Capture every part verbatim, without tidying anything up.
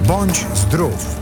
Bądź zdrów.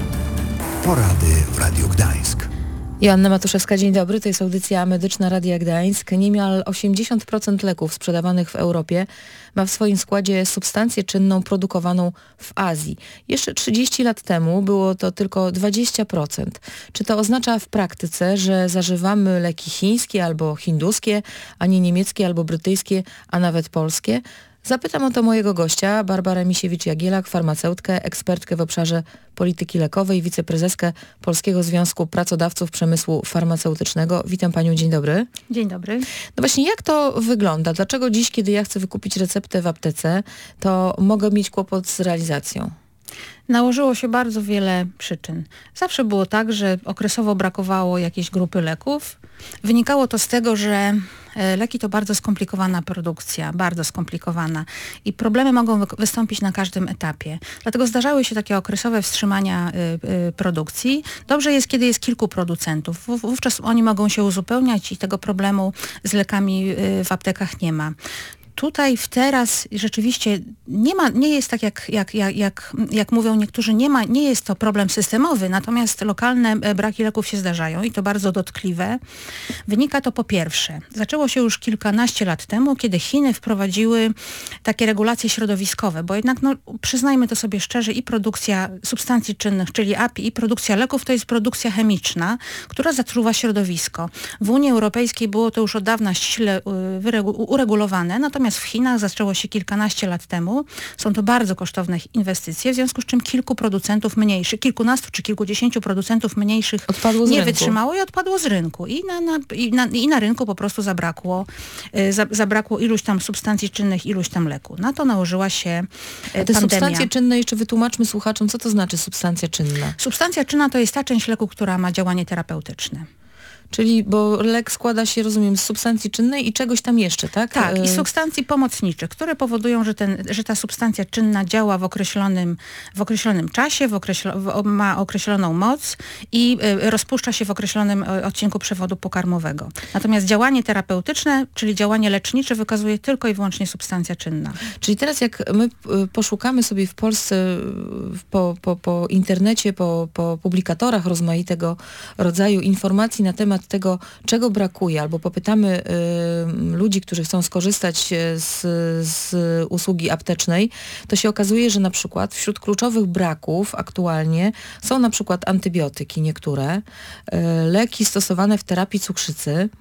Porady w Radiu Gdańsk. Joanna Matuszewska, dzień dobry. To jest audycja medyczna Radia Gdańsk. Niemal osiemdziesiąt procent leków sprzedawanych w Europie ma w swoim składzie substancję czynną produkowaną w Azji. Jeszcze trzydzieści lat temu było to tylko dwadzieścia procent. Czy to oznacza w praktyce, że zażywamy leki chińskie albo hinduskie, a nie niemieckie albo brytyjskie, a nawet polskie? Zapytam o to mojego gościa, Barbarę Misiewicz-Jagielak, farmaceutkę, ekspertkę w obszarze polityki lekowej, wiceprezeskę Polskiego Związku Pracodawców Przemysłu Farmaceutycznego. Witam panią, dzień dobry. Dzień dobry. No właśnie, jak to wygląda? Dlaczego dziś, kiedy ja chcę wykupić receptę w aptece, to mogę mieć kłopot z realizacją? Nałożyło się bardzo wiele przyczyn. Zawsze było tak, że okresowo brakowało jakiejś grupy leków. Wynikało to z tego, że leki to bardzo skomplikowana produkcja, bardzo skomplikowana i problemy mogą wy- wystąpić na każdym etapie. Dlatego zdarzały się takie okresowe wstrzymania y, y, produkcji. Dobrze jest, kiedy jest kilku producentów. W- wówczas oni mogą się uzupełniać i tego problemu z lekami y, w aptekach nie ma. Tutaj w teraz rzeczywiście nie ma, nie jest tak jak, jak, jak, jak, jak mówią niektórzy, nie ma, nie jest to problem systemowy, natomiast lokalne braki leków się zdarzają i to bardzo dotkliwe. Wynika to po pierwsze, zaczęło się już kilkanaście lat temu, kiedy Chiny wprowadziły takie regulacje środowiskowe, bo jednak no, przyznajmy to sobie szczerze, i produkcja substancji czynnych, czyli A P I, i produkcja leków to jest produkcja chemiczna, która zatruwa środowisko. W Unii Europejskiej było to już od dawna ściśle wyregu- uregulowane, natomiast w Chinach zaczęło się kilkanaście lat temu. Są to bardzo kosztowne inwestycje, w związku z czym kilku producentów mniejszych, kilkunastu czy kilkudziesięciu producentów mniejszych odpadło z nie rynku. wytrzymało i odpadło z rynku. I na, na, i na, i na rynku po prostu zabrakło, y, za, zabrakło iluś tam substancji czynnych, iluś tam leku. Na to nałożyła się y, A te pandemia. substancje czynne, jeszcze wytłumaczmy słuchaczom, co to znaczy substancja czynna? Substancja czynna to jest ta część leku, która ma działanie terapeutyczne. Czyli, bo lek składa się, rozumiem, z substancji czynnej i czegoś tam jeszcze, tak? Tak, i Y- substancji pomocniczych, które powodują, że, ten, że ta substancja czynna działa w określonym, w określonym czasie, w określo, w, ma określoną moc i y, rozpuszcza się w określonym y, odcinku przewodu pokarmowego. Natomiast działanie terapeutyczne, czyli działanie lecznicze, wykazuje tylko i wyłącznie substancja czynna. Czyli teraz jak my y, poszukamy sobie w Polsce y, po, po, po internecie, po, po publikatorach rozmaitego rodzaju informacji na temat tego, czego brakuje, albo popytamy y, ludzi, którzy chcą skorzystać z, z usługi aptecznej, to się okazuje, że na przykład wśród kluczowych braków aktualnie są na przykład antybiotyki niektóre, y, leki stosowane w terapii cukrzycy,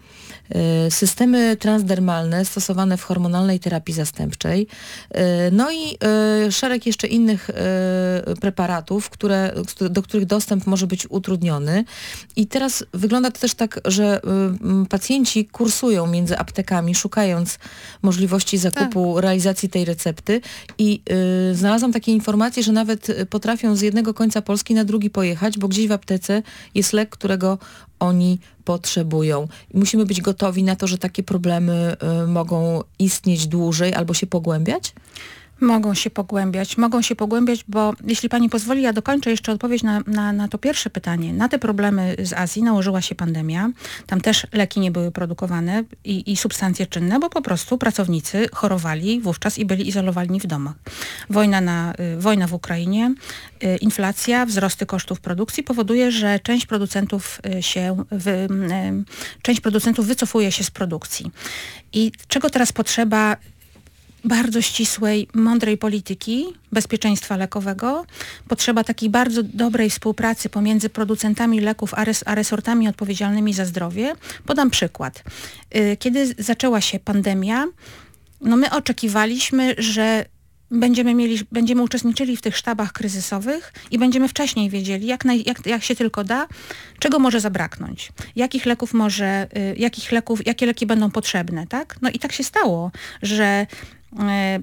y, systemy transdermalne stosowane w hormonalnej terapii zastępczej, y, no i y, szereg jeszcze innych y, preparatów, które, do których dostęp może być utrudniony. I teraz wygląda to też tak, że y, pacjenci kursują między aptekami, szukając możliwości zakupu, tak. realizacji tej recepty i y, znalazłam takie informacje, że nawet potrafią z jednego końca Polski na drugi pojechać, bo gdzieś w aptece jest lek, którego oni potrzebują. I musimy być gotowi na to, że takie problemy y, mogą istnieć dłużej albo się pogłębiać? Mogą się pogłębiać, mogą się pogłębiać, bo jeśli pani pozwoli, ja dokończę jeszcze odpowiedź na, na, na to pierwsze pytanie. Na te problemy z Azji nałożyła się pandemia. Tam też leki nie były produkowane i, i substancje czynne, bo po prostu pracownicy chorowali wówczas i byli izolowani w domach. Wojna, na, y, wojna w Ukrainie, y, inflacja, wzrosty kosztów produkcji powoduje, że część producentów y, się wy, y, część producentów wycofuje się z produkcji. I czego teraz potrzeba? Bardzo ścisłej, mądrej polityki bezpieczeństwa lekowego. Potrzeba takiej bardzo dobrej współpracy pomiędzy producentami leków a, res, a resortami odpowiedzialnymi za zdrowie. Podam przykład. Kiedy zaczęła się pandemia, no my oczekiwaliśmy, że Będziemy, mieli, będziemy uczestniczyli w tych sztabach kryzysowych i będziemy wcześniej wiedzieli, jak, naj, jak, jak się tylko da, czego może zabraknąć, jakich leków może, y, jakich leków, jakie leki będą potrzebne, tak? No i tak się stało, że y,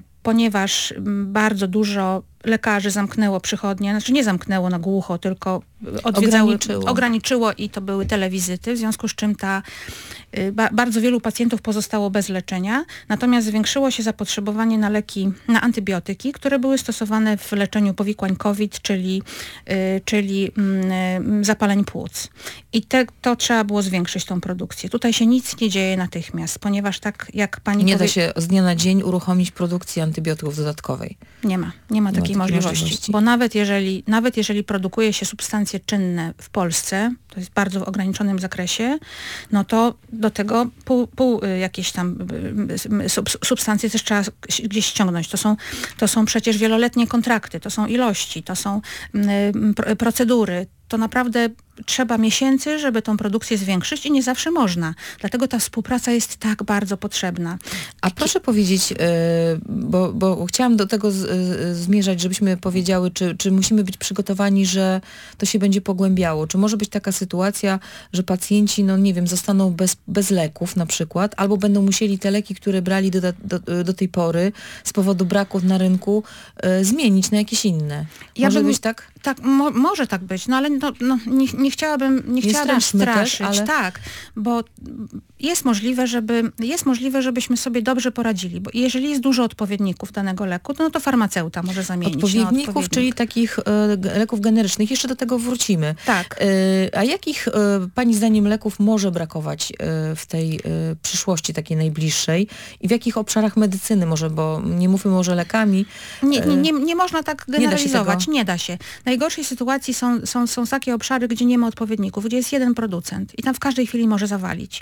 ponieważ bardzo dużo lekarzy zamknęło przychodnie, znaczy nie zamknęło na głucho, tylko odwiedzały, Ograniczyło. ograniczyło i to były telewizyty, w związku z czym ta, y, ba, bardzo wielu pacjentów pozostało bez leczenia, natomiast zwiększyło się zapotrzebowanie na leki, na antybiotyki, które były stosowane w leczeniu powikłań COVID, czyli, y, czyli y, zapaleń płuc. I te, to trzeba było zwiększyć tą produkcję. Tutaj się nic nie dzieje natychmiast, ponieważ tak jak pani Nie powie... da się z dnia na dzień uruchomić produkcji antybiotyków dodatkowej. Nie ma, nie ma takiej takiej możliwości, możliwości. bo nawet jeżeli, nawet jeżeli produkuje się substancje czynne w Polsce, to jest bardzo w ograniczonym zakresie, no to do tego pół, pół y, jakieś tam y, y, sub, substancje też trzeba gdzieś ściągnąć. To są, to są przecież wieloletnie kontrakty, to są ilości, to są y, pro, procedury. To naprawdę trzeba miesięcy, żeby tą produkcję zwiększyć i nie zawsze można. Dlatego ta współpraca jest tak bardzo potrzebna. A proszę powiedzieć, y, bo, bo chciałam do tego z, y, zmierzać, żebyśmy powiedziały, czy, czy musimy być przygotowani, że to się będzie pogłębiało. Czy może być taka sytuacja, że pacjenci, no nie wiem, zostaną bez, bez leków na przykład, albo będą musieli te leki, które brali do, do, do tej pory z powodu braków na rynku, y, zmienić na jakieś inne. Ja Może bym- być tak? Tak, mo- może tak być, no ale no, no, nie, nie chciałabym, nie Nie chciałabym straszmy też, straszyć, ale- tak, bo jest możliwe, żeby, jest możliwe, żebyśmy sobie dobrze poradzili, bo jeżeli jest dużo odpowiedników danego leku, to, no to farmaceuta może zamienić na Odpowiedników, odpowiednik. czyli takich e, g- leków generycznych. Jeszcze do tego wrócimy. Tak. E, a jakich e, pani zdaniem leków może brakować e, w tej e, przyszłości takiej najbliższej i w jakich obszarach medycyny może, bo nie mówmy może lekami. Nie, nie, nie, nie można tak da się generalizować, tego. nie da się. W najgorszej sytuacji są, są, są takie obszary, gdzie nie ma odpowiedników, gdzie jest jeden producent i tam w każdej chwili może zawalić.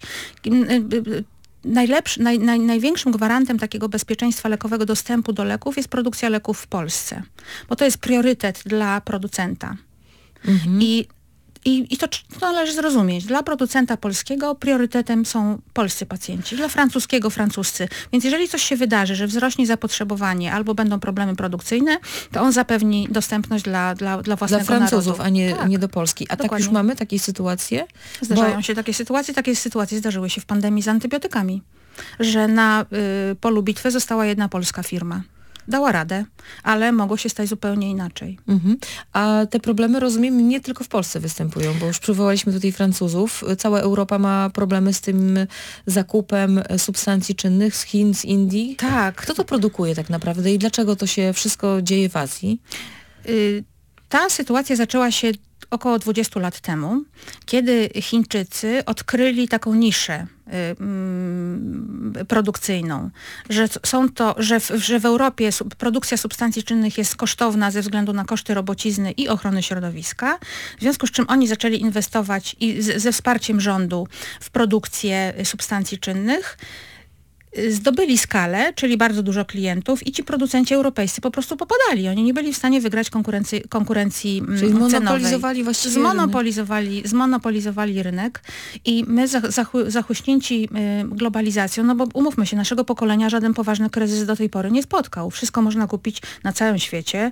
Najlepszy, naj, naj, największym gwarantem takiego bezpieczeństwa lekowego dostępu do leków jest produkcja leków w Polsce, bo to jest priorytet dla producenta. Mhm. I I, I to, to należy zrozumieć. Dla producenta polskiego priorytetem są polscy pacjenci, dla francuskiego francuscy. Więc jeżeli coś się wydarzy, że wzrośnie zapotrzebowanie albo będą problemy produkcyjne, to on zapewni dostępność dla, dla, dla Dla własnego Francuzów, narodu. a nie, Tak. nie do Polski. A tak Dokładnie. już mamy takie sytuacje? Zdarzają Bo- się takie sytuacje. Takie sytuacje zdarzyły się w pandemii z antybiotykami, że na y, polu bitwy została jedna polska firma. Dała radę, ale mogło się stać zupełnie inaczej. Mhm. A te problemy, rozumiem, nie tylko w Polsce występują, bo już przywołaliśmy tutaj Francuzów. Cała Europa ma problemy z tym zakupem substancji czynnych z Chin, z Indii. Tak. Kto to produkuje tak naprawdę i dlaczego to się wszystko dzieje w Azji? Y, ta sytuacja zaczęła się około dwudziestu lat temu, kiedy Chińczycy odkryli taką niszę y, mm, produkcyjną, że c- są to, że w, że w Europie su- produkcja substancji czynnych jest kosztowna ze względu na koszty robocizny i ochrony środowiska, w związku z czym oni zaczęli inwestować i z, ze wsparciem rządu w produkcję y, substancji czynnych. Zdobyli skalę, czyli bardzo dużo klientów i ci producenci europejscy po prostu popadali. Oni nie byli w stanie wygrać konkurencji, konkurencji mm, Czyli cenowej. monopolizowali właściwie rynek. Zmonopolizowali, zmonopolizowali rynek i my zach, zachu, zachuśnięci y, globalizacją, no bo umówmy się, naszego pokolenia żaden poważny kryzys do tej pory nie spotkał. Wszystko można kupić na całym świecie.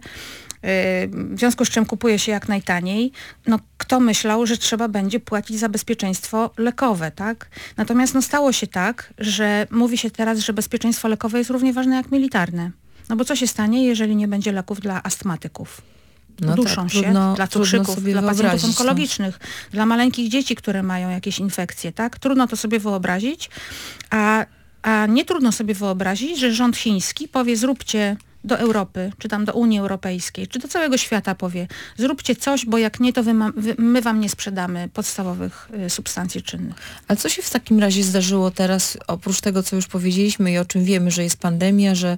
W związku z czym kupuje się jak najtaniej. No, kto myślał, że trzeba będzie płacić za bezpieczeństwo lekowe, tak? Natomiast no, stało się tak, że mówi się teraz, że bezpieczeństwo lekowe jest równie ważne jak militarne. No bo co się stanie, jeżeli nie będzie leków dla astmatyków? No Duszą tak, się trudno- dla trudno cukrzyków, sobie dla pacjentów wyobrazić, no. onkologicznych, dla maleńkich dzieci, które mają jakieś infekcje, tak? Trudno to sobie wyobrazić, a, a nie trudno sobie wyobrazić, że rząd chiński powie zróbcie do Europy, czy tam do Unii Europejskiej, czy do całego świata powie, zróbcie coś, bo jak nie, to wy ma, wy, my wam nie sprzedamy podstawowych y, substancji czynnych. A co się w takim razie zdarzyło teraz, oprócz tego, co już powiedzieliśmy i o czym wiemy, że jest pandemia, że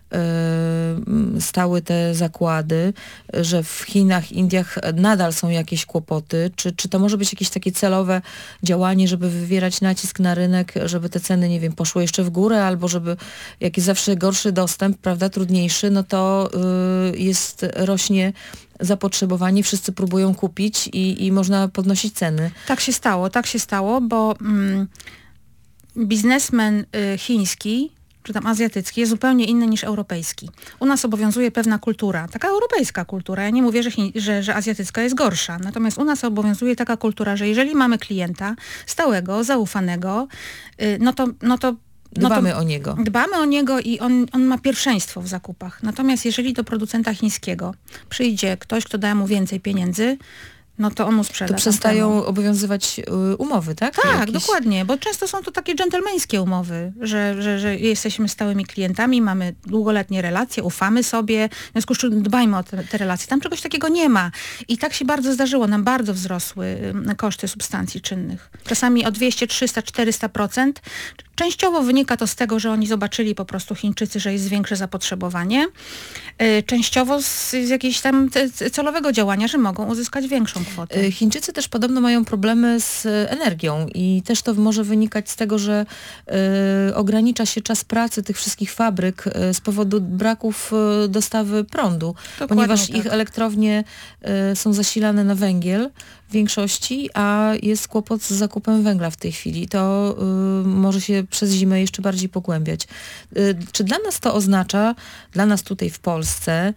y, stały te zakłady, że w Chinach, Indiach nadal są jakieś kłopoty? Czy, czy to może być jakieś takie celowe działanie, żeby wywierać nacisk na rynek, żeby te ceny, nie wiem, poszły jeszcze w górę, albo żeby, jak jest zawsze gorszy dostęp, prawda, trudniejszy, no to y, jest, rośnie zapotrzebowanie, wszyscy próbują kupić i, i można podnosić ceny. Tak się stało, tak się stało, bo mm, biznesmen y, chiński, czy tam azjatycki jest zupełnie inny niż europejski. U nas obowiązuje pewna kultura, taka europejska kultura. Ja nie mówię, że, chi- że, że azjatycka jest gorsza, natomiast u nas obowiązuje taka kultura, że jeżeli mamy klienta stałego, zaufanego, y, no to, no to no Dbamy to o niego. Dbamy o niego i on, on ma pierwszeństwo w zakupach. Natomiast jeżeli do producenta chińskiego przyjdzie ktoś, kto da mu więcej pieniędzy, no to on mu sprzeda. To przestają tamtemu. obowiązywać y, umowy, tak? Tak, Jakieś... dokładnie, bo często są to takie dżentelmeńskie umowy, że, że, że jesteśmy stałymi klientami, mamy długoletnie relacje, ufamy sobie, w związku z czym dbajmy o te, te relacje. Tam czegoś takiego nie ma. I tak się bardzo zdarzyło, nam bardzo wzrosły y, koszty substancji czynnych. Czasami o dwieście, trzysta, czterysta procent. Częściowo wynika to z tego, że oni zobaczyli po prostu Chińczycy, że jest większe zapotrzebowanie. Y, częściowo z, z jakiegoś tam te, celowego działania, że mogą uzyskać większą kwotę. Y, Chińczycy też podobno mają problemy z energią i też to może wynikać z tego, że y, ogranicza się czas pracy tych wszystkich fabryk y, z powodu braków y, dostawy prądu, Dokładnie ponieważ tak. ich elektrownie y, są zasilane na węgiel w większości, a jest kłopot z zakupem węgla w tej chwili. To y, może się przez zimę jeszcze bardziej pogłębiać. Y, czy dla nas to oznacza, dla nas tutaj w Polsce,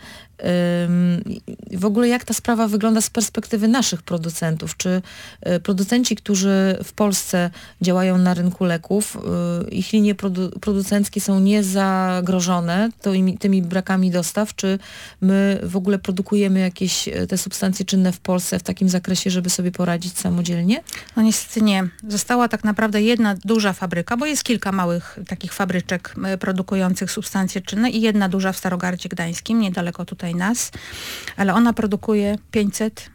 w ogóle jak ta sprawa wygląda z perspektywy naszych producentów? Czy y, producenci, którzy w Polsce działają na rynku leków, y, ich linie produ- producenckie są niezagrożone tymi, tymi brakami dostaw? Czy my w ogóle produkujemy jakieś y, te substancje czynne w Polsce w takim zakresie, żeby sobie poradzić samodzielnie? No niestety nie. Została tak naprawdę jedna duża fabryka, bo jest kilka małych takich fabryczek y, produkujących substancje czynne i jedna duża w Starogardzie Gdańskim, niedaleko tutaj nas, ale ona produkuje pięćset,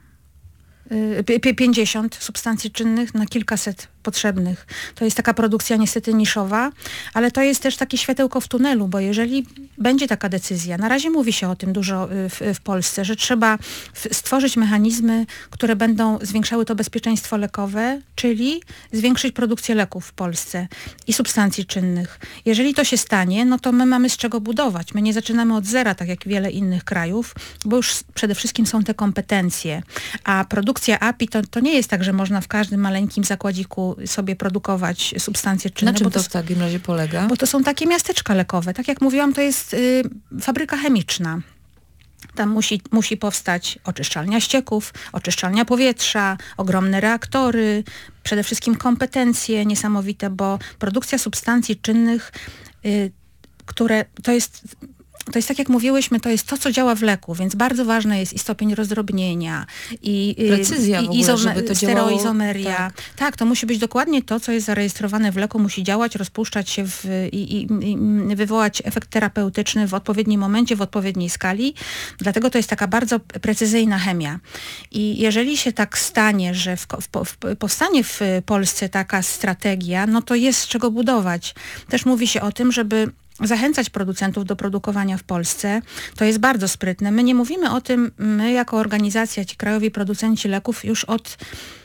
pięćdziesiąt substancji czynnych na kilkaset potrzebnych. To jest taka produkcja niestety niszowa, ale to jest też takie światełko w tunelu, bo jeżeli będzie taka decyzja, na razie mówi się o tym dużo w, w Polsce, że trzeba stworzyć mechanizmy, które będą zwiększały to bezpieczeństwo lekowe, czyli zwiększyć produkcję leków w Polsce i substancji czynnych. Jeżeli to się stanie, no to my mamy z czego budować. My nie zaczynamy od zera, tak jak wiele innych krajów, bo już przede wszystkim są te kompetencje. A produkcja A P I to, to nie jest tak, że można w każdym maleńkim zakładziku sobie produkować substancje czynne. Na czym bo to to w takim razie polega? Bo to są takie miasteczka lekowe. Tak jak mówiłam, to jest y, fabryka chemiczna. Tam musi, musi powstać oczyszczalnia ścieków, oczyszczalnia powietrza, ogromne reaktory, przede wszystkim kompetencje niesamowite, bo produkcja substancji czynnych, y, które to jest... To jest tak, jak mówiłyśmy, to jest to, co działa w leku, więc bardzo ważny jest i stopień rozdrobnienia, i, precyzja i, w ogóle, izome- żeby to działało. stereoizomeria. Tak. tak, to musi być dokładnie to, co jest zarejestrowane w leku, musi działać, rozpuszczać się w, i, i, i wywołać efekt terapeutyczny w odpowiednim momencie, w odpowiedniej skali. Dlatego to jest taka bardzo precyzyjna chemia. I jeżeli się tak stanie, że w, w, w, powstanie w Polsce taka strategia, no to jest z czego budować. Też mówi się o tym, żeby zachęcać producentów do produkowania w Polsce. To jest bardzo sprytne. My nie mówimy o tym, my jako organizacja, ci krajowi producenci leków już od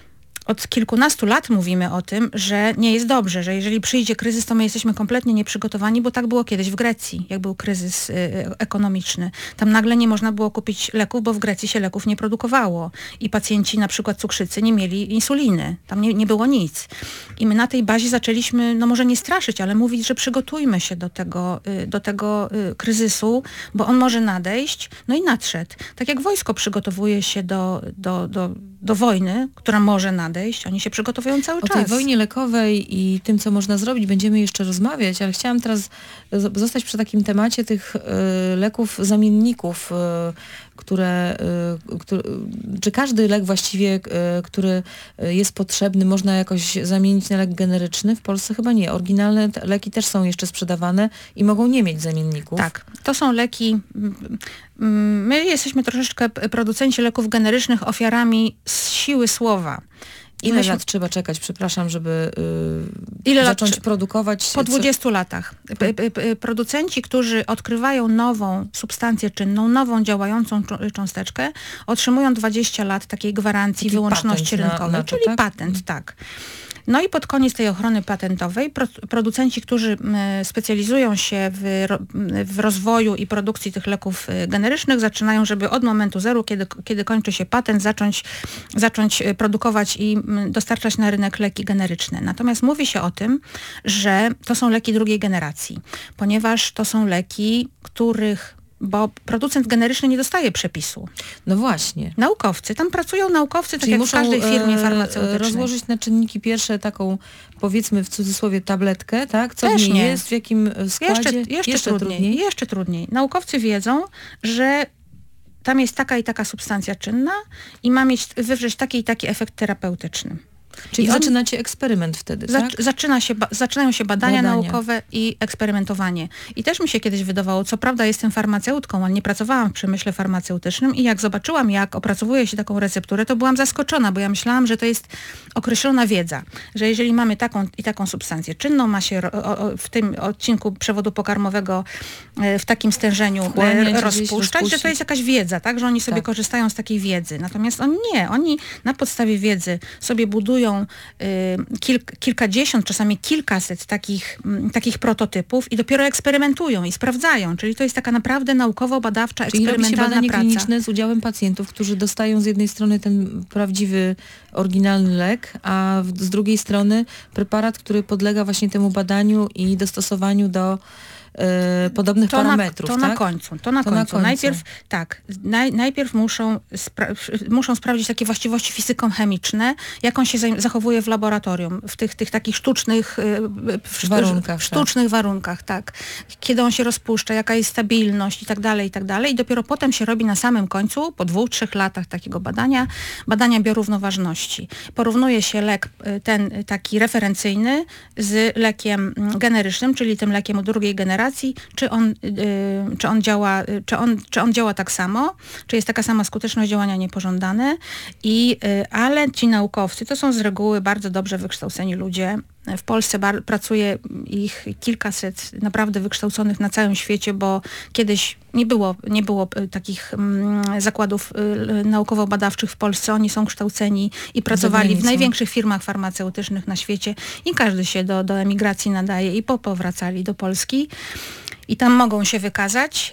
Od kilkunastu lat mówimy o tym, że nie jest dobrze, że jeżeli przyjdzie kryzys, to my jesteśmy kompletnie nieprzygotowani, bo tak było kiedyś w Grecji, jak był kryzys y, ekonomiczny. Tam nagle nie można było kupić leków, bo w Grecji się leków nie produkowało i pacjenci, na przykład cukrzycy, nie mieli insuliny. Tam nie, nie było nic. I my na tej bazie zaczęliśmy, no może nie straszyć, ale mówić, że przygotujmy się do tego, y, do tego y, kryzysu, bo on może nadejść, no i nadszedł. Tak jak wojsko przygotowuje się do, do, do, do wojny, która może nadejść, oni się przygotowują cały O czas. tej wojnie lekowej i tym, co można zrobić, będziemy jeszcze rozmawiać, ale chciałam teraz z- zostać przy takim temacie tych y, leków zamienników, y, które, y, który, czy każdy lek właściwie, y, który jest potrzebny, można jakoś zamienić na lek generyczny? W Polsce chyba nie. Oryginalne te leki też są jeszcze sprzedawane i mogą nie mieć zamienników. Tak, to są leki. My jesteśmy troszeczkę, producenci leków generycznych, ofiarami z siły słowa. Ile myśmy- lat trzeba czekać, przepraszam, żeby y, Ile lat zacząć trze- produkować? Po co- dwudziestu latach. P- p- p- Producenci, którzy odkrywają nową substancję czynną, nową działającą czo- cząsteczkę, otrzymują dwadzieścia lat takiej gwarancji Taki wyłączności patent na- rynkowej, na to, czyli tak? patent, tak. No i pod koniec tej ochrony patentowej pro, producenci, którzy m, specjalizują się w, ro, w rozwoju i produkcji tych leków y, generycznych, zaczynają, żeby od momentu zeru, kiedy, kiedy kończy się patent, zacząć, zacząć y, produkować i m, dostarczać na rynek leki generyczne. Natomiast mówi się o tym, że to są leki drugiej generacji, ponieważ to są leki, których bo producent generyczny nie dostaje przepisu. No właśnie. Naukowcy, tam pracują naukowcy, tak Czyli jak w muszą każdej firmie e, farmaceutycznej. rozłożyć na czynniki pierwsze taką, powiedzmy w cudzysłowie, tabletkę, tak? Co Też w niej nie. jest, w jakim składzie? Jeszcze, jeszcze, trudniej, jeszcze trudniej. Naukowcy wiedzą, że tam jest taka i taka substancja czynna i ma mieć, wywrzeć taki i taki efekt terapeutyczny. Czyli I zaczynacie on, eksperyment wtedy, zac- tak? Zaczyna się, ba- zaczynają się badania, badania naukowe i eksperymentowanie. I też mi się kiedyś wydawało, co prawda jestem farmaceutką, ale nie pracowałam w przemyśle farmaceutycznym i jak zobaczyłam, jak opracowuje się taką recepturę, to byłam zaskoczona, bo ja myślałam, że to jest określona wiedza, że jeżeli mamy taką i taką substancję czynną, ma się ro- o, o, w tym odcinku przewodu pokarmowego e, w takim stężeniu e, Wchłaniać, rozpuszczać, że to jest jakaś wiedza, tak? Że oni sobie Tak. korzystają z takiej wiedzy. Natomiast oni nie, oni na podstawie wiedzy sobie budują y, kilk, kilkadziesiąt, czasami kilkaset takich, m, takich prototypów i dopiero eksperymentują i sprawdzają. Czyli to jest taka naprawdę naukowo-badawcza, Czyli robi się eksperymentalna badanie praca. kliniczne z udziałem pacjentów, którzy dostają z jednej strony ten prawdziwy, oryginalny lek, a w- z drugiej strony preparat, który podlega właśnie temu badaniu i dostosowaniu do e, podobnych To, parametrów, na, to tak? na końcu. To na To na końcu. końcu. Najpierw tak, naj, najpierw muszą, spra- muszą sprawdzić takie właściwości fizyko-chemiczne, jak on się zaj- zachowuje w laboratorium, w tych, tych takich sztucznych y, w, sztu- Warunkach, w sztucznych warunkach, tak. Kiedy on się rozpuszcza, jaka jest stabilność i tak dalej, i tak dalej. I dopiero potem się robi na samym końcu, po dwóch, trzech latach takiego badania, badania biorównoważności. Porównuje się lek y, ten y, taki referencyjny z lekiem mm, generycznym, czyli tym lekiem drugiej generacji, czy on, y, czy on działa, y, czy on, czy on działa tak samo, czy jest taka sama skuteczność działania niepożądane. I, y, ale ci naukowcy to są z reguły bardzo dobrze wykształceni ludzie. W Polsce bar- pracuje ich kilkaset naprawdę wykształconych na całym świecie, bo kiedyś nie było, nie było y, takich mm, zakładów y, naukowo-badawczych w Polsce. Oni są kształceni i pracowali w granicą. największych firmach farmaceutycznych na świecie i każdy się do, do emigracji nadaje i po powracali do Polski. I tam mogą się wykazać.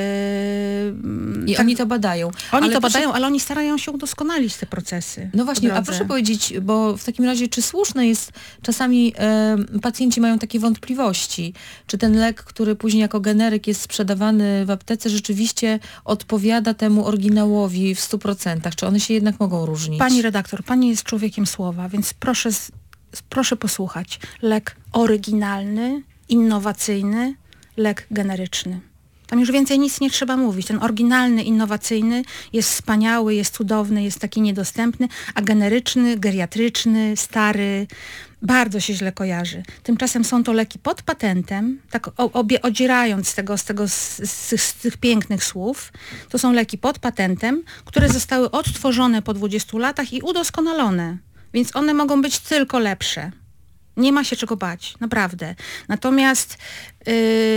Yy, I tak, oni to badają. oni Ale to proszę- badają, ale oni starają się udoskonalić te procesy. No po właśnie, a drodze. proszę powiedzieć, bo w takim razie, czy słuszne jest, czasami e, pacjenci mają takie wątpliwości, czy ten lek, który później jako generyk jest sprzedawany w aptece, rzeczywiście odpowiada temu oryginałowi w stu procentach, czy one się jednak mogą różnić? Pani redaktor, pani jest człowiekiem słowa, więc proszę, z, z- proszę posłuchać. Lek oryginalny, innowacyjny, lek generyczny. Tam już więcej nic nie trzeba mówić. Ten oryginalny, innowacyjny jest wspaniały, jest cudowny, jest taki niedostępny, a generyczny, geriatryczny, stary, bardzo się źle kojarzy. Tymczasem są to leki pod patentem, tak o- obie odzierając z tego, z, tego z, z, z tych pięknych słów. To są leki pod patentem, które zostały odtworzone po dwudziestu latach i udoskonalone. Więc one mogą być tylko lepsze. Nie ma się czego bać, naprawdę. Natomiast yy,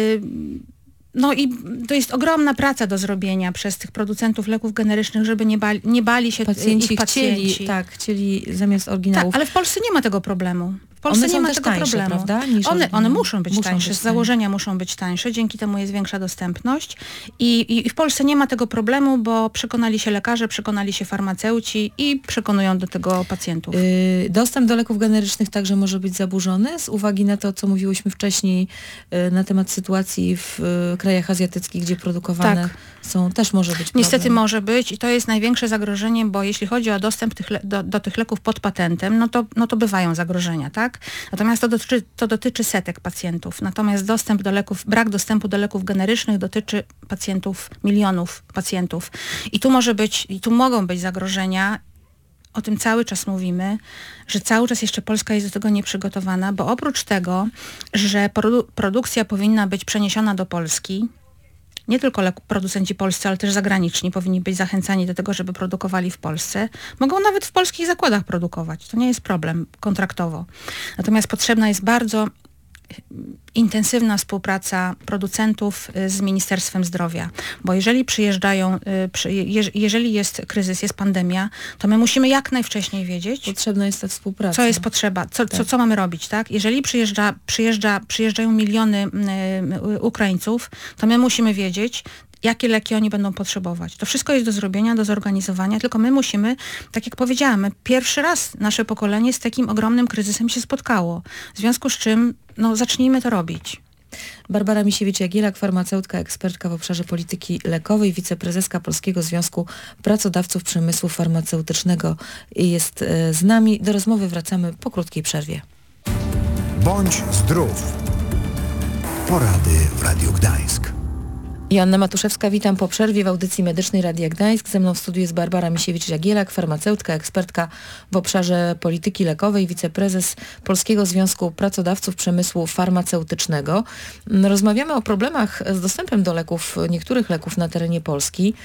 no i to jest ogromna praca do zrobienia przez tych producentów leków generycznych, żeby nie bali, nie bali się Pacjenci ich pacjenci. chcieli, tak, chcieli zamiast Tak, oryginałów. ale w Polsce nie ma tego problemu. W Polsce One nie są ma też tego tańsze, problemu. prawda, niż One, one oryginały? muszą być Muszą tańsze, być z założenia muszą być tańsze, dzięki temu jest większa dostępność. I, i, I w Polsce nie ma tego problemu, bo przekonali się lekarze, przekonali się farmaceuci i przekonują do tego pacjentów. Y, Dostęp do leków generycznych także może być zaburzony z uwagi na to, co mówiłyśmy wcześniej y, na temat sytuacji w y, krajach azjatyckich, gdzie produkowane Tak. są, też może być problem. Niestety może być i to jest największe zagrożenie, bo jeśli chodzi o dostęp tych le- do, do tych leków pod patentem, no to, no to bywają zagrożenia, tak? Natomiast to dotyczy, to dotyczy setek pacjentów. Natomiast dostęp do leków, brak dostępu do leków generycznych dotyczy pacjentów, milionów pacjentów. I tu może być, i tu mogą być zagrożenia. O tym cały czas mówimy, że cały czas jeszcze Polska jest do tego nieprzygotowana, bo oprócz tego, że produ- produkcja powinna być przeniesiona do Polski, nie tylko lek- producenci polscy, ale też zagraniczni powinni być zachęcani do tego, żeby produkowali w Polsce. Mogą nawet w polskich zakładach produkować. To nie jest problem kontraktowo. Natomiast potrzebna jest bardzo intensywna współpraca producentów y, z Ministerstwem Zdrowia, bo jeżeli przyjeżdżają, y, przy, je, jeżeli jest kryzys, jest pandemia, to my musimy jak najwcześniej wiedzieć, Potrzebna jest ta współpraca. co jest potrzeba, co, co, Tak. co mamy robić, tak? Jeżeli przyjeżdża, przyjeżdża, przyjeżdżają miliony y, y, Ukraińców, to my musimy wiedzieć, jakie leki oni będą potrzebować. To wszystko jest do zrobienia, do zorganizowania, tylko my musimy, tak jak powiedziałam, my pierwszy raz nasze pokolenie z takim ogromnym kryzysem się spotkało. W związku z czym, no, zacznijmy to robić. Barbara Misiewicz-Jagielak, farmaceutka, ekspertka w obszarze polityki lekowej, wiceprezeska Polskiego Związku Pracodawców Przemysłu Farmaceutycznego jest e, z nami. Do rozmowy wracamy po krótkiej przerwie. Bądź zdrów. Porady w Radiu Gdańsk. Joanna Matuszewska, witam po przerwie w audycji medycznej Radia Gdańsk. Ze mną w studiu jest Barbara Misiewicz-Jagielak, farmaceutka, ekspertka w obszarze polityki lekowej, wiceprezes Polskiego Związku Pracodawców Przemysłu Farmaceutycznego. Rozmawiamy o problemach z dostępem do leków, niektórych leków na terenie Polski.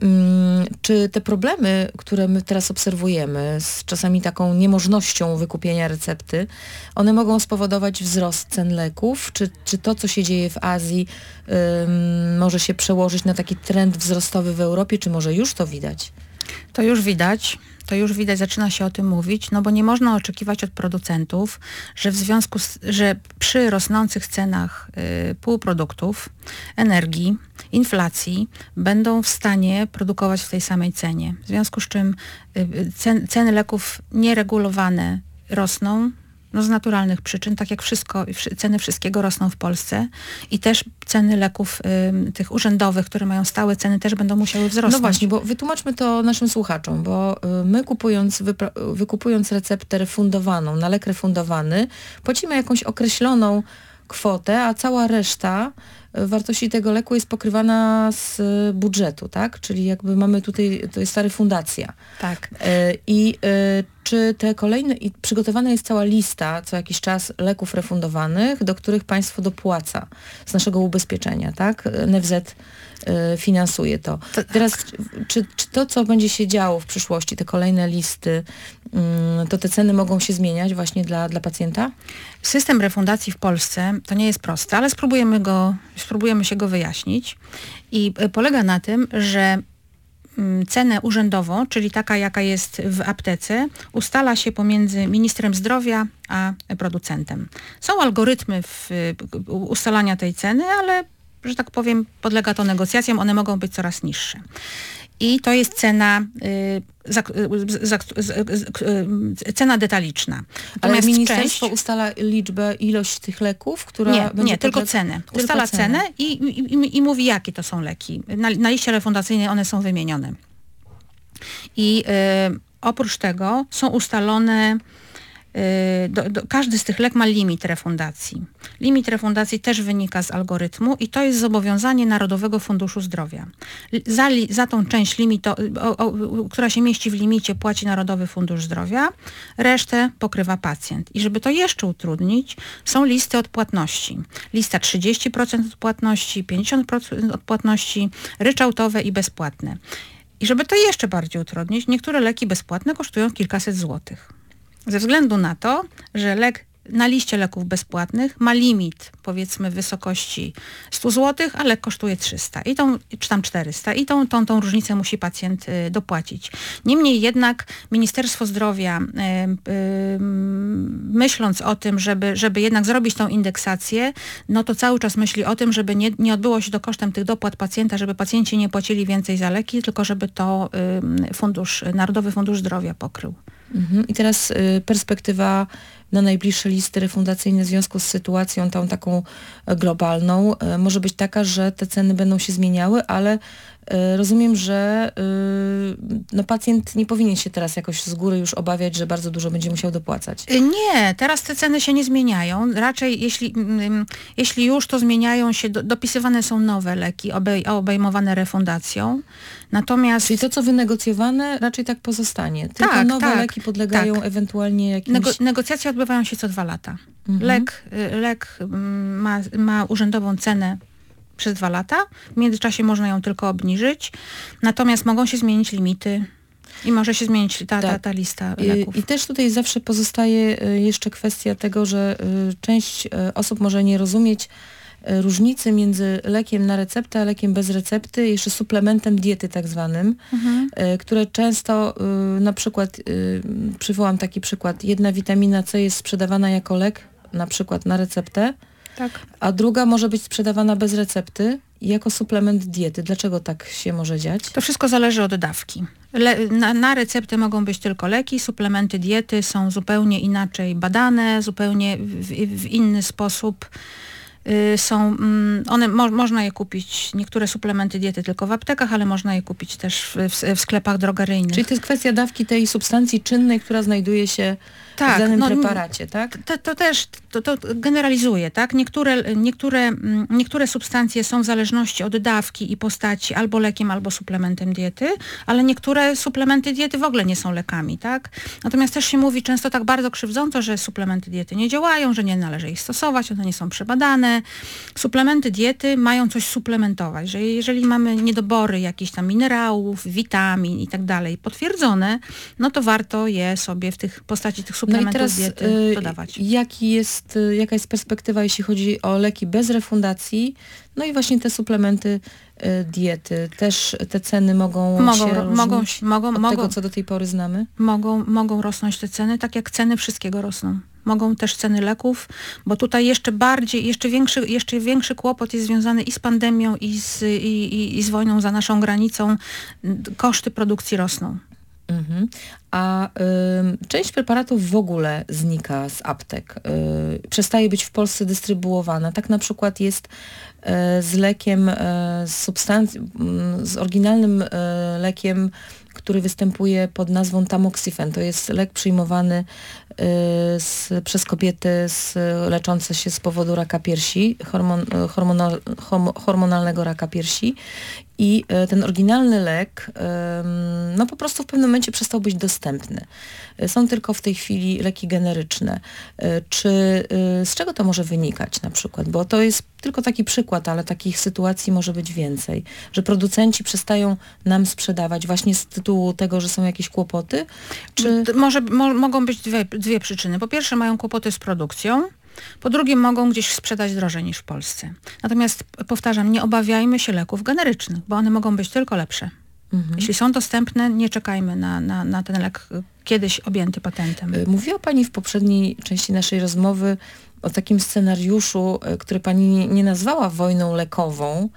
Czy te problemy, które my teraz obserwujemy, z czasami taką niemożnością wykupienia recepty, one mogą spowodować wzrost cen leków? Czy, czy to, co się dzieje w Azji, ym, może się przełożyć na taki trend wzrostowy w Europie, czy może już to widać? To już widać, to już widać, zaczyna się o tym mówić, no bo nie można oczekiwać od producentów, że w związku z, że przy rosnących cenach y, półproduktów, energii, inflacji będą w stanie produkować w tej samej cenie. W związku z czym y, cen, ceny leków nieregulowane rosną, no z naturalnych przyczyn, tak jak wszystko, ceny wszystkiego rosną w Polsce i też ceny leków y, tych urzędowych, które mają stałe ceny, też będą musiały wzrosnąć. No właśnie, bo wytłumaczmy to naszym słuchaczom, bo y, my kupując, wypra- wykupując receptę refundowaną, na lek refundowany, płacimy jakąś określoną kwotę, a cała reszta wartości tego leku jest pokrywana z budżetu, tak? Czyli jakby mamy tutaj, to jest ta refundacja. Tak. I czy te kolejne, i przygotowana jest cała lista co jakiś czas leków refundowanych, do których państwo dopłaca z naszego ubezpieczenia, tak? N F Z finansuje to. Teraz, czy, czy to, co będzie się działo w przyszłości, te kolejne listy, to te ceny mogą się zmieniać właśnie dla, dla pacjenta? System refundacji w Polsce to nie jest prosty, ale spróbujemy go, spróbujemy się go wyjaśnić. I polega na tym, że cenę urzędową, czyli taka, jaka jest w aptece, ustala się pomiędzy ministrem zdrowia a producentem. Są algorytmy w ustalania tej ceny, ale, że tak powiem, podlega to negocjacjom, one mogą być coraz niższe. I to jest cena, y, za, y, za, y, cena detaliczna. Ale ministerstwo część... ustala liczbę, ilość tych leków, która nie, będzie... Nie, tylko cenę. Tylko ustala cenę, cenę i, i, i mówi, jakie to są leki. Na, na liście refundacyjnej one są wymienione. I y, oprócz tego są ustalone... Do, do, każdy z tych lek ma limit refundacji. Limit refundacji też wynika z algorytmu i to jest zobowiązanie Narodowego Funduszu Zdrowia. Za, li, za tą część limitu, o, o, która się mieści w limicie, płaci Narodowy Fundusz Zdrowia, resztę pokrywa pacjent. I żeby to jeszcze utrudnić, są listy odpłatności. Lista trzydzieści procent odpłatności, pięćdziesiąt procent odpłatności, ryczałtowe i bezpłatne. I żeby to jeszcze bardziej utrudnić, niektóre leki bezpłatne kosztują kilkaset złotych. Ze względu na to, że lek na liście leków bezpłatnych ma limit, powiedzmy, w wysokości sto złotych, a lek kosztuje trzysta, i tą, czy tam czterysta i tą, tą, tą różnicę musi pacjent y, dopłacić. Niemniej jednak Ministerstwo Zdrowia, y, y, myśląc o tym, żeby, żeby jednak zrobić tą indeksację, no to cały czas myśli o tym, żeby nie, nie odbyło się to kosztem tych dopłat pacjenta, żeby pacjenci nie płacili więcej za leki, tylko żeby to y, fundusz, Narodowy Fundusz Zdrowia pokrył. Mhm. I teraz y, perspektywa na najbliższe listy refundacyjne w związku z sytuacją tą taką globalną y, może być taka, że te ceny będą się zmieniały, ale y, rozumiem, że y, no, pacjent nie powinien się teraz jakoś z góry już obawiać, że bardzo dużo będzie musiał dopłacać. Nie, teraz te ceny się nie zmieniają. Raczej jeśli, mm, jeśli już, to zmieniają się, do, dopisywane są nowe leki obej, obejmowane refundacją. Natomiast... Czyli to, co wynegocjowane, raczej tak pozostanie. Tylko tak, nowe tak, leki podlegają tak. ewentualnie jakimś... Nego- negocjacje odbywają się co dwa lata. Mhm. Lek, lek ma, ma urzędową cenę przez dwa lata. W międzyczasie można ją tylko obniżyć. Natomiast mogą się zmienić limity i może się zmienić ta, ta, ta lista leków. I, I też tutaj zawsze pozostaje jeszcze kwestia tego, że część osób może nie rozumieć różnicy między lekiem na receptę, a lekiem bez recepty, jeszcze suplementem diety tak zwanym, mhm. które często na przykład, przywołam taki przykład, jedna witamina C jest sprzedawana jako lek, na przykład na receptę, tak. a druga może być sprzedawana bez recepty jako suplement diety. Dlaczego tak się może dziać? To wszystko zależy od dawki. Le, na, na recepty mogą być tylko leki, suplementy diety są zupełnie inaczej badane, zupełnie w, w inny sposób y, są, mm, one mo, można je kupić, niektóre suplementy diety tylko w aptekach, ale można je kupić też w, w, w sklepach drogeryjnych. Czyli to jest kwestia dawki tej substancji czynnej, która znajduje się Tak, w danym no, preparacie, tak? To, to też to, to generalizuje, tak? Niektóre, niektóre, mm, niektóre substancje są w zależności od dawki i postaci albo lekiem, albo suplementem diety, ale niektóre suplementy diety w ogóle nie są lekami, tak? Natomiast też się mówi często tak bardzo krzywdząco, że suplementy diety nie działają, że nie należy ich stosować, one nie są przebadane. Suplementy diety mają coś suplementować, że jeżeli mamy niedobory jakichś tam minerałów, witamin i tak dalej potwierdzone, no to warto je sobie w tych postaci tych suplementów No i teraz diety y, dodawać. jaki jest, y, jaka jest perspektywa, jeśli chodzi o leki bez refundacji, no i właśnie te suplementy y, diety. Też te ceny mogą, Mogą, się ro- różnić mogą, mogą, od mogą, tego, co do tej pory znamy? mogą, mogą rosnąć te ceny, tak jak ceny wszystkiego rosną. Mogą też ceny leków, bo tutaj jeszcze bardziej, jeszcze większy, jeszcze większy kłopot jest związany i z pandemią, i z, i, i, i z wojną za naszą granicą. Koszty produkcji rosną. Mhm. A y, część preparatów w ogóle znika z aptek. Y, przestaje być w Polsce dystrybuowana. Tak na przykład jest y, z lekiem, y, z substanc- y, z oryginalnym y, lekiem, który występuje pod nazwą tamoxifen. To jest lek przyjmowany y, z, przez kobiety z, leczące się z powodu raka piersi, hormon, hormonal, hom, hormonalnego raka piersi. I y, ten oryginalny lek y, no po prostu w pewnym momencie przestał być dostępny. Y, są tylko w tej chwili leki generyczne. Y, czy y, z czego to może wynikać na przykład? Bo to jest tylko taki przykład, ale takich sytuacji może być więcej. Że producenci przestają nam sprzedawać właśnie z tytułu tego, że są jakieś kłopoty? Czy... Może, mo, mogą być dwie, dwie przyczyny. Po pierwsze mają kłopoty z produkcją. Po drugie, mogą gdzieś sprzedać drożej niż w Polsce. Natomiast, powtarzam, nie obawiajmy się leków generycznych, bo one mogą być tylko lepsze. Mhm. Jeśli są dostępne, nie czekajmy na, na, na ten lek kiedyś objęty patentem. Mówiła Pani w poprzedniej części naszej rozmowy o takim scenariuszu, który Pani nie nazwała wojną lekową,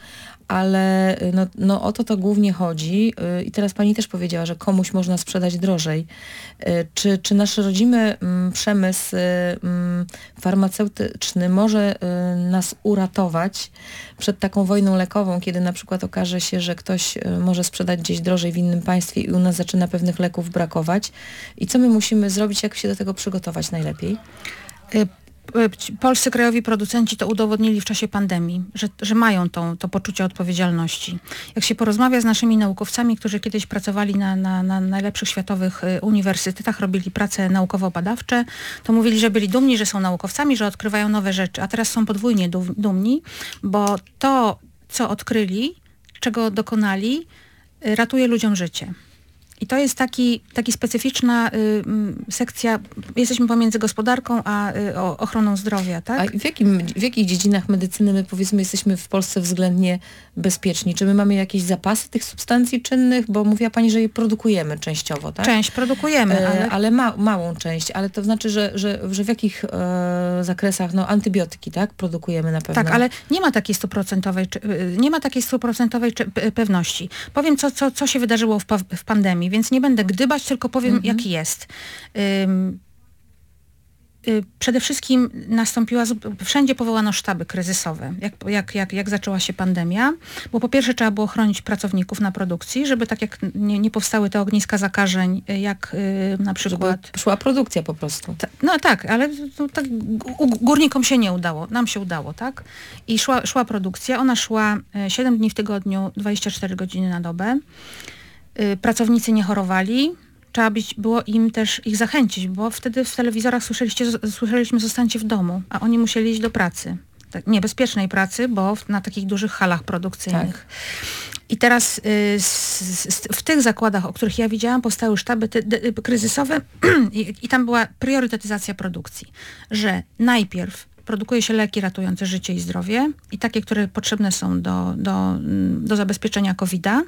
ale no, no o to to głównie chodzi. I teraz Pani też powiedziała, że komuś można sprzedać drożej. Czy, czy nasz rodzimy mm, przemysł mm, farmaceutyczny może y, nas uratować przed taką wojną lekową, kiedy na przykład okaże się, że ktoś y, może sprzedać gdzieś drożej w innym państwie i u nas zaczyna pewnych leków brakować? I co my musimy zrobić, jak się do tego przygotować najlepiej? Y- Polscy krajowi producenci to udowodnili w czasie pandemii, że, że mają tą, to poczucie odpowiedzialności. Jak się porozmawia z naszymi naukowcami, którzy kiedyś pracowali na, na, na najlepszych światowych uniwersytetach, robili prace naukowo-badawcze, to mówili, że byli dumni, że są naukowcami, że odkrywają nowe rzeczy, a teraz są podwójnie dumni, bo to, co odkryli, czego dokonali, ratuje ludziom życie. I to jest taki, taki specyficzna y, sekcja, jesteśmy pomiędzy gospodarką a y, o, ochroną zdrowia, tak? A w, jakim, w jakich dziedzinach medycyny my, powiedzmy, jesteśmy w Polsce względnie bezpieczni? Czy my mamy jakieś zapasy tych substancji czynnych? Bo mówiła Pani, że je produkujemy częściowo, tak? Część produkujemy, ale... E, ale ma, małą część, ale to znaczy, że, że, że w jakich e, zakresach, no antybiotyki, tak? Produkujemy na pewno. Tak, ale nie ma takiej stuprocentowej, nie ma takiej stuprocentowej pewności. Powiem, co, co, co się wydarzyło w, w pandemii, więc nie będę gdybać, tylko powiem, mhm. jaki jest. Ym, y, przede wszystkim nastąpiła, wszędzie powołano sztaby kryzysowe, jak, jak, jak, jak zaczęła się pandemia, bo po pierwsze trzeba było chronić pracowników na produkcji, żeby tak jak nie, nie powstały te ogniska zakażeń, jak y, na przykład... Żeby szła produkcja po prostu. Ta, no tak, ale no, tak, górnikom się nie udało, nam się udało, tak? I szła, szła produkcja, ona szła siedem dni w tygodniu, dwadzieścia cztery godziny na dobę. Pracownicy nie chorowali, trzeba być, było im też ich zachęcić, bo wtedy w telewizorach słyszeliście, słyszeliśmy zostańcie w domu, a oni musieli iść do pracy. Tak, niebezpiecznej pracy, bo w, na takich dużych halach produkcyjnych. Tak. I teraz y, s, s, w tych zakładach, o których ja widziałam, powstały sztaby ty, dy, kryzysowe i, i tam była priorytetyzacja produkcji, że najpierw produkuje się leki ratujące życie i zdrowie i takie, które potrzebne są do, do, do zabezpieczenia kowida.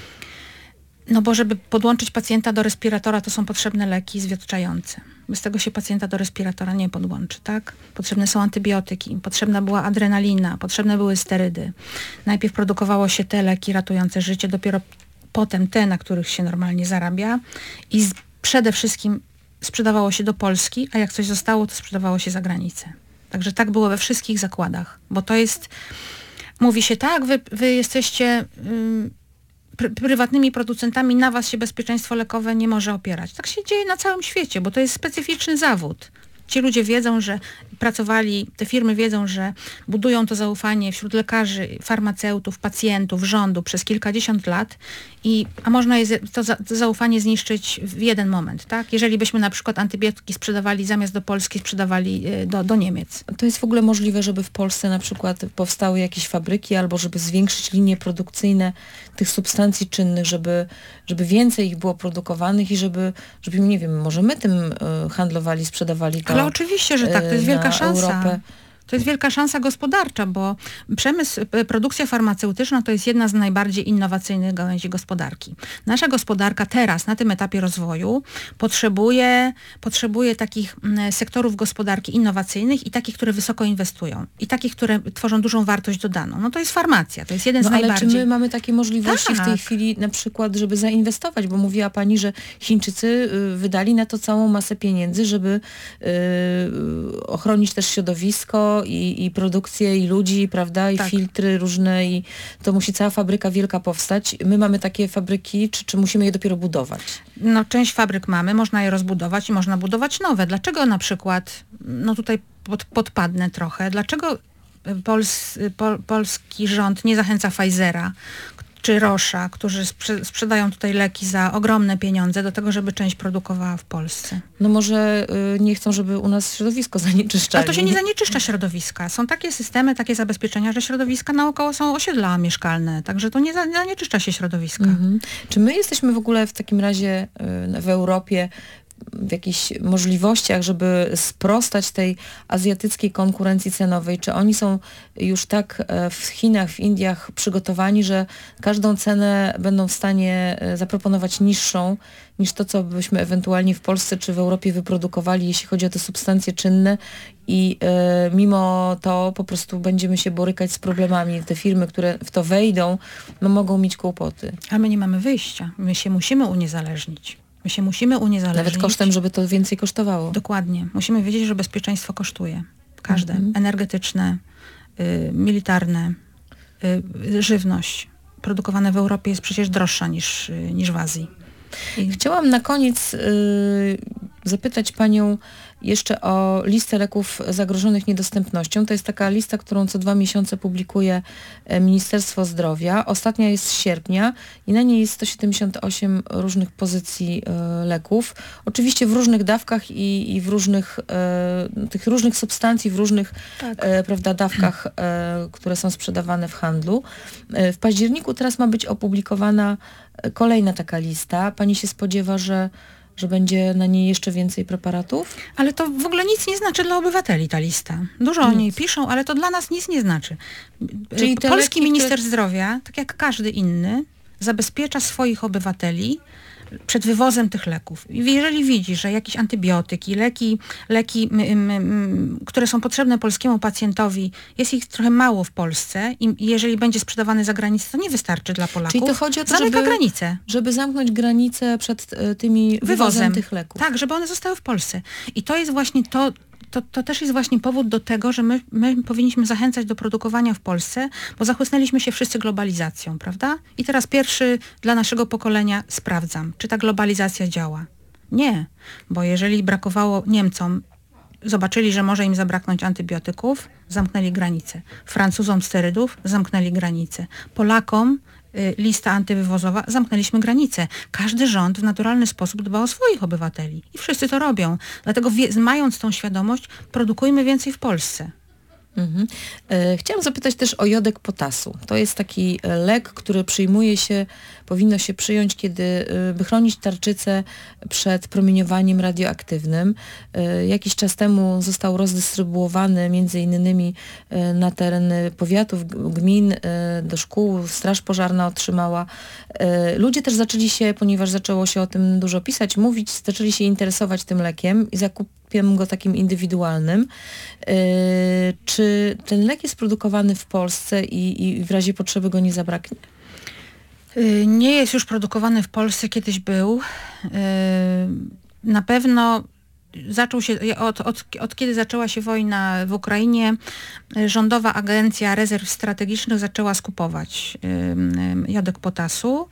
No bo żeby podłączyć pacjenta do respiratora, to są potrzebne leki zwietrzające. Bez tego się pacjenta do respiratora nie podłączy, tak? Potrzebne są antybiotyki, potrzebna była adrenalina, potrzebne były sterydy. Najpierw produkowało się te leki ratujące życie, dopiero potem te, na których się normalnie zarabia i z, przede wszystkim sprzedawało się do Polski, a jak coś zostało, to sprzedawało się za granicę. Także tak było we wszystkich zakładach, bo to jest, mówi się tak, wy, wy jesteście ym, pr- prywatnymi producentami, na was się bezpieczeństwo lekowe nie może opierać. Tak się dzieje na całym świecie, bo to jest specyficzny zawód. Ci ludzie wiedzą, że pracowali, te firmy wiedzą, że budują to zaufanie wśród lekarzy, farmaceutów, pacjentów, rządu przez kilkadziesiąt lat, i, a można je, to, za, to zaufanie zniszczyć w jeden moment, tak? Jeżeli byśmy na przykład antybiotyki sprzedawali zamiast do Polski, sprzedawali do, do Niemiec. To jest w ogóle możliwe, żeby w Polsce na przykład powstały jakieś fabryki, albo żeby zwiększyć linie produkcyjne tych substancji czynnych, żeby, żeby więcej ich było produkowanych i żeby, żeby, nie wiem, może my tym y, handlowali, sprzedawali to. Ale oczywiście, że tak, to jest y, wielka na szansa. Europę. To jest wielka szansa gospodarcza, bo przemysł, produkcja farmaceutyczna to jest jedna z najbardziej innowacyjnych gałęzi gospodarki. Nasza gospodarka teraz, na tym etapie rozwoju, potrzebuje, potrzebuje takich sektorów gospodarki innowacyjnych i takich, które wysoko inwestują. I takich, które tworzą dużą wartość dodaną. No to jest farmacja, to jest jeden No z ale najbardziej... czy my mamy takie możliwości Tak. w tej chwili na przykład, żeby zainwestować? Bo mówiła pani, że Chińczycy y, wydali na to całą masę pieniędzy, żeby y, ochronić też środowisko i, i produkcję, i ludzi, prawda, i Tak. filtry różne, i to musi cała fabryka wielka powstać. My mamy takie fabryki, czy, czy musimy je dopiero budować? No, część fabryk mamy, można je rozbudować i można budować nowe. Dlaczego na przykład, no tutaj pod, podpadnę trochę, dlaczego Pols, pol, polski rząd nie zachęca Pfizera czy Roche'a, którzy sprze, sprzedają tutaj leki za ogromne pieniądze, do tego, żeby część produkowała w Polsce? No może y, nie chcą, żeby u nas środowisko zanieczyszczali. Ale to się nie zanieczyszcza środowiska. Są takie systemy, takie zabezpieczenia, że środowiska naokoło są osiedla mieszkalne, także to nie zanieczyszcza się środowiska. Mhm. Czy my jesteśmy w ogóle w takim razie y, w Europie w jakichś możliwościach, żeby sprostać tej azjatyckiej konkurencji cenowej? Czy oni są już tak w Chinach, w Indiach przygotowani, że każdą cenę będą w stanie zaproponować niższą niż to, co byśmy ewentualnie w Polsce czy w Europie wyprodukowali, jeśli chodzi o te substancje czynne, i y, mimo to po prostu będziemy się borykać z problemami. Te firmy, które w to wejdą, no mogą mieć kłopoty. A my nie mamy wyjścia. My się musimy uniezależnić. My się musimy uniezależnić. Nawet kosztem, żeby to więcej kosztowało. Dokładnie. Musimy wiedzieć, że bezpieczeństwo kosztuje. Każde. Mhm. Energetyczne, y, militarne, y, żywność produkowana w Europie jest przecież droższa niż, y, niż w Azji. I... Chciałam na koniec y, zapytać panią jeszcze o listę leków zagrożonych niedostępnością. To jest taka lista, którą co dwa miesiące publikuje Ministerstwo Zdrowia. Ostatnia jest z sierpnia i na niej jest sto siedemdziesiąt osiem różnych pozycji y, leków. Oczywiście w różnych dawkach i, i w różnych, y, tych różnych substancji, w różnych Tak. y, prawda, dawkach, y, które są sprzedawane w handlu. Y, w październiku teraz ma być opublikowana kolejna taka lista. Pani się spodziewa, że że będzie na niej jeszcze więcej preparatów? Ale to w ogóle nic nie znaczy dla obywateli ta lista. Dużo Nic. o niej piszą, ale to dla nas nic nie znaczy. Czyli te Polski leki, minister które... zdrowia, tak jak każdy inny, zabezpiecza swoich obywateli przed wywozem tych leków. I jeżeli widzi, że jakieś antybiotyki, leki, leki m, m, m, które są potrzebne polskiemu pacjentowi, jest ich trochę mało w Polsce i jeżeli będzie sprzedawany za granicę, to nie wystarczy dla Polaków. Czyli to chodzi o to, zamyka żeby, granicę. żeby zamknąć granicę przed y, tymi wywozem, Wywozem tych leków. Tak, żeby one zostały w Polsce. I to jest właśnie to, to, to też jest właśnie powód do tego, że my, my powinniśmy zachęcać do produkowania w Polsce, bo zachłysnęliśmy się wszyscy globalizacją, prawda? I teraz pierwszy dla naszego pokolenia sprawdzam, czy ta globalizacja działa. Nie, bo jeżeli brakowało Niemcom, zobaczyli, że może im zabraknąć antybiotyków, zamknęli granice. Francuzom sterydów, zamknęli granice. Polakom y, lista antywywozowa, zamknęliśmy granice. Każdy rząd w naturalny sposób dba o swoich obywateli. I wszyscy to robią. Dlatego wie, mając tą świadomość, produkujmy więcej w Polsce. Mhm. E, chciałam zapytać też o jodek potasu. To jest taki lek, który przyjmuje się, powinno się przyjąć, kiedy, e, by chronić tarczycę przed promieniowaniem radioaktywnym. E, jakiś czas temu został rozdystrybuowany między innymi e, na tereny powiatów, gmin, e, do szkół, straż pożarna otrzymała. E, ludzie też zaczęli się, ponieważ zaczęło się o tym dużo pisać, mówić, zaczęli się interesować tym lekiem i zakup go takim indywidualnym. Yy, czy ten lek jest produkowany w Polsce i, i w razie potrzeby go nie zabraknie? Yy, nie jest już produkowany w Polsce, kiedyś był. Yy, na pewno zaczął się, od, od, od kiedy zaczęła się wojna w Ukrainie, Rządowa Agencja Rezerw Strategicznych zaczęła skupować jodek potasu.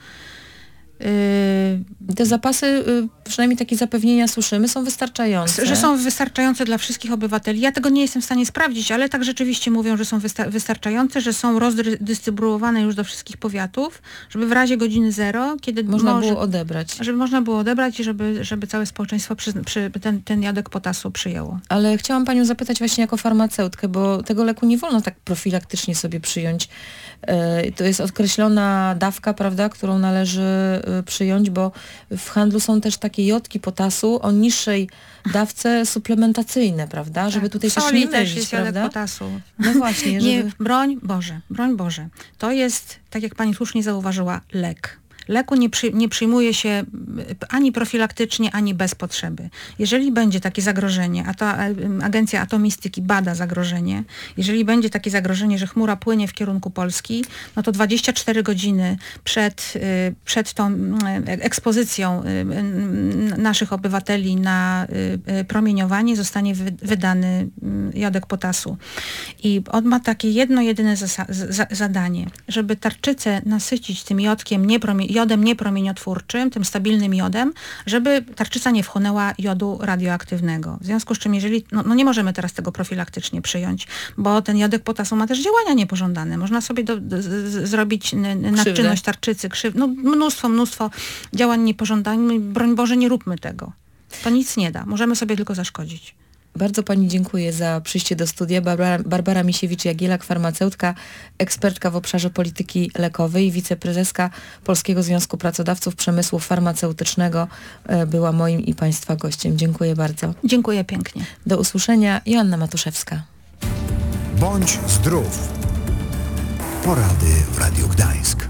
Te zapasy, przynajmniej takie zapewnienia słyszymy, są wystarczające. Że są wystarczające dla wszystkich obywateli. Ja tego nie jestem w stanie sprawdzić, ale tak rzeczywiście mówią, że są wysta- wystarczające, że są rozdystrybuowane już do wszystkich powiatów, żeby w razie godziny zero, kiedy można może, było odebrać. Żeby można było odebrać i żeby, żeby całe społeczeństwo przy, przy ten, ten jodek potasu przyjęło. Ale chciałam panią zapytać właśnie jako farmaceutkę, bo tego leku nie wolno tak profilaktycznie sobie przyjąć. To jest określona dawka, prawda, którą należy przyjąć, bo w handlu są też takie jodki potasu o niższej dawce suplementacyjne, prawda, żeby tak. tutaj też nie też mylić, jest prawda? jodek potasu. No właśnie, żeby... Nie, broń Boże, broń Boże. To jest, tak jak pani słusznie zauważyła, lek. Leku nie, przy, nie przyjmuje się ani profilaktycznie, ani bez potrzeby. Jeżeli będzie takie zagrożenie, a ta Agencja Atomistyki bada zagrożenie, jeżeli będzie takie zagrożenie, że chmura płynie w kierunku Polski, no to dwadzieścia cztery godziny przed, przed tą ekspozycją naszych obywateli na promieniowanie zostanie wydany jodek potasu. I on ma takie jedno, jedyne zasa- z- zadanie, żeby tarczycę nasycić tym jodkiem niepromieniowym, jodem niepromieniotwórczym, tym stabilnym jodem, żeby tarczyca nie wchłonęła jodu radioaktywnego. W związku z czym, jeżeli, no, no nie możemy teraz tego profilaktycznie przyjąć, bo ten jodek potasu ma też działania niepożądane. Można sobie do, do, z, zrobić n, n, nadczynność tarczycy, krzyw, no mnóstwo, mnóstwo działań niepożądanych. Broń Boże, nie róbmy tego. To nic nie da. Możemy sobie tylko zaszkodzić. Bardzo pani dziękuję za przyjście do studia. Barbara, Barbara Misiewicz-Jagielak, farmaceutka, ekspertka w obszarze polityki lekowej, wiceprezeska Polskiego Związku Pracodawców Przemysłu Farmaceutycznego była moim i państwa gościem. Dziękuję bardzo. Dziękuję pięknie. Do usłyszenia. Joanna Matuszewska. Bądź zdrów. Porady w Radiu Gdańsk.